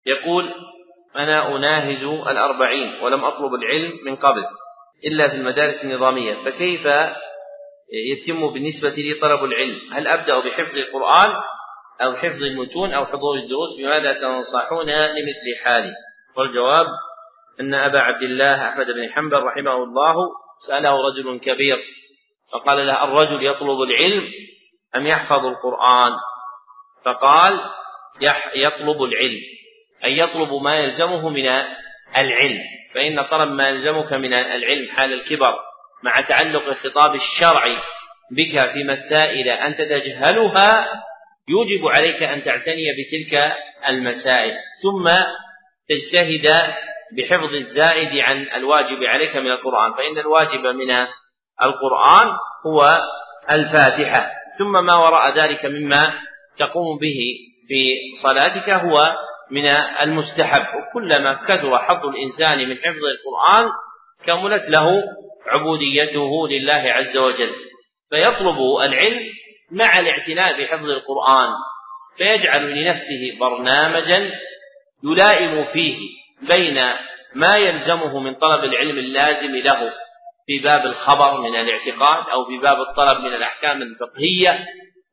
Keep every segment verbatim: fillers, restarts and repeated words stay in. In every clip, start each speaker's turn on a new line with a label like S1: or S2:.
S1: يقول: أنا أناهز الأربعين ولم أطلب العلم من قبل إلا في المدارس النظامية، فكيف يتم بالنسبة لي طلب العلم؟ هل أبدأ بحفظ القرآن أو حفظ المتون أو حضور الدروس؟ بماذا تنصحون لمثل حالي؟ والجواب أن أبا عبد الله أحمد بن حنبل رحمه الله سأله رجل كبير فقال له: الرجل يطلب العلم أم يحفظ القرآن؟ فقال: يطلب العلم، أي يطلب ما يلزمه من العلم، فإن طلب ما يلزمك من العلم حال الكبر مع تعلق الخطاب الشرعي بك في مسائل أنت تجهلها يوجب عليك أن تعتني بتلك المسائل، ثم تجتهد بحفظ الزائد عن الواجب عليك من القرآن، فإن الواجب من القرآن هو الفاتحة، ثم ما وراء ذلك مما تقوم به في صلاتك هو من المستحب. وكلما كثر حظ الإنسان من حفظ القرآن كملت له عبوديته لله عز وجل، فيطلب العلم مع الاعتناء بحفظ القرآن، فيجعل لنفسه برنامجا يلائم فيه بين ما يلزمه من طلب العلم اللازم له في باب الخبر من الاعتقاد أو في باب الطلب من الأحكام الفقهية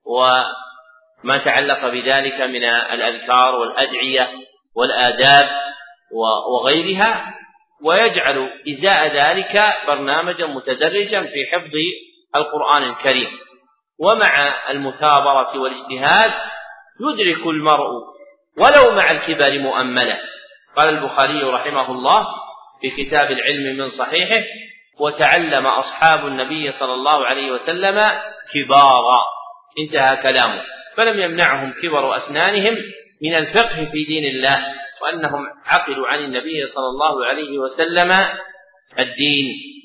S1: وما تعلق بذلك من الأذكار والأدعية والآداب وغيرها، ويجعل إزاء ذلك برنامجا متدرجا في حفظ القرآن الكريم. ومع المثابرة والاجتهاد يدرك المرء ولو مع الكبر مؤملا. قال البخاري رحمه الله في كتاب العلم من صحيحه: وتعلم أصحاب النبي صلى الله عليه وسلم كبارا، انتهى كلامه، فلم يمنعهم كبر أسنانهم من الفقه في دين الله، وأنهم عقلوا عن النبي صلى الله عليه وسلم الدين.